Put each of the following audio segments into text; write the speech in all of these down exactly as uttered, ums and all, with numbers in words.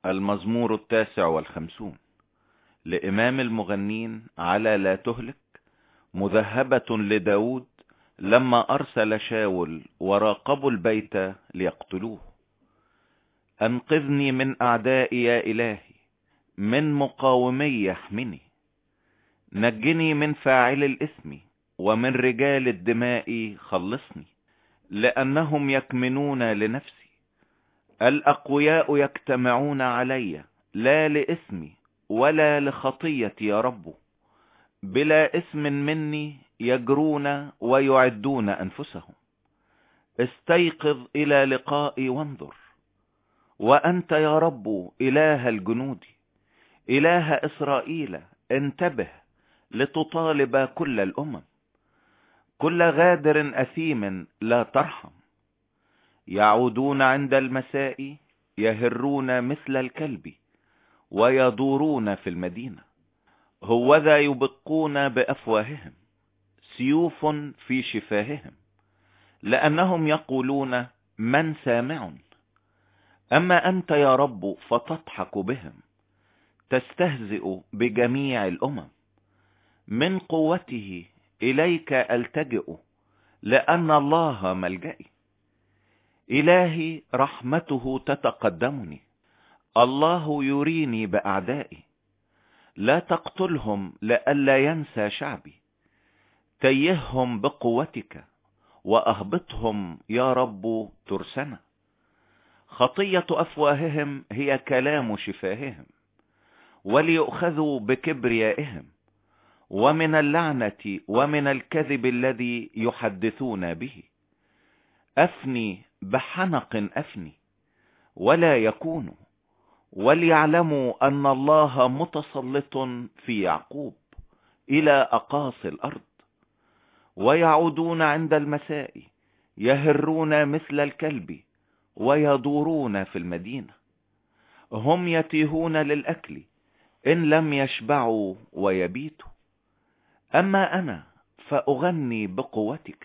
المزمور التاسع والخمسون لإمام المغنين على لا تهلك، مذهبة لداود لما أرسل شاول وراقبوا البيت ليقتلوه. أنقذني من أعدائي يا إلهي، من مقاومي يحمني. نجني من فاعل الإثم ومن رجال الدماء خلصني، لأنهم يكمنون لنفسي. الأقوياء يجتمعون علي، لا لإثمي ولا لخطيتي يا رب. بلا اسم مني يجرون ويعدون أنفسهم. استيقظ إلى لقائي وانظر، وأنت يا رب إله الجنود، إله إسرائيل انتبه لتطالب كل الأمم. كل غادر أثيم لا ترحم. يعودون عند المساء، يهرون مثل الكلب ويدورون في المدينة. هوذا يبقون بأفواههم، سيوف في شفاههم، لأنهم يقولون من سامع. أما أنت يا رب فتضحك بهم، تستهزئ بجميع الأمم. من قوته إليك ألتجئ، لأن الله ملجئي. إلهي رحمته تتقدمني، الله يريني بأعدائي. لا تقتلهم لئلا ينسى شعبي، تيههم بقوتك وأهبطهم يا رب ترسنا. خطية أفواههم هي كلام شفاههم، وليؤخذوا بكبريائهم. ومن اللعنة ومن الكذب الذي يحدثون به. أفني بحنق أفني ولا يكون، وليعلموا أن الله متسلط في يعقوب إلى أقاصي الأرض. ويعودون عند المساء، يهرون مثل الكلب ويدورون في المدينة. هم يتيهون للأكل إن لم يشبعوا ويبيتوا. أما أنا فأغني بقوتك،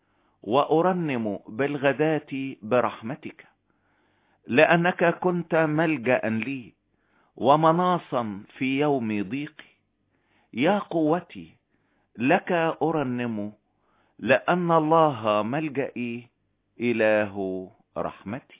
وأرنم بالغداة برحمتك. لأنك كنت ملجأ لي ومناصا في يوم ضيقي. يا قوتي لك أرنم، لأن الله ملجئي، إله رحمتي.